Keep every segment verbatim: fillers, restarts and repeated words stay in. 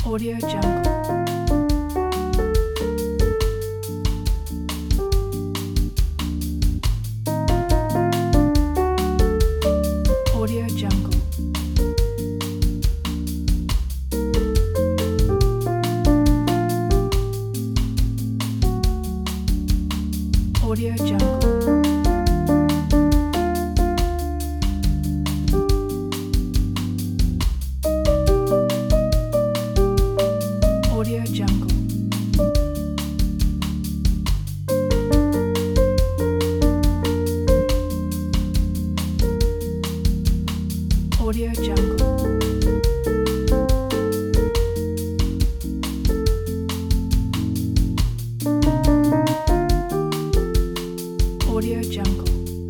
Audio Jungle. Audio Jungle. Audio Jungle. Audio Jungle. Audio Jungle. Audio Jungle.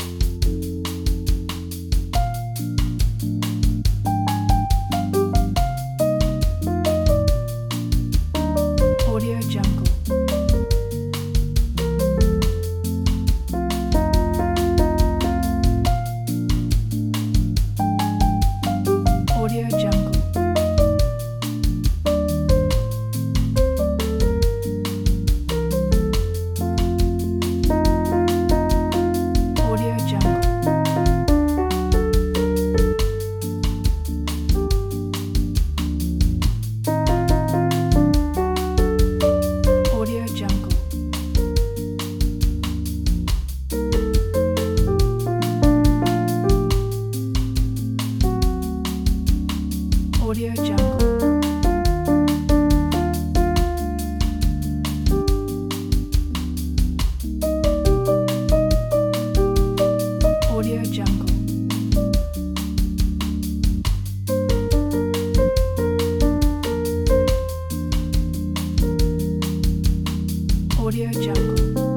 Audio Jungle. Audio Jungle. Audio Jungle. Audio Jungle. Audio Jungle. Audio Jungle. Audio Jungle.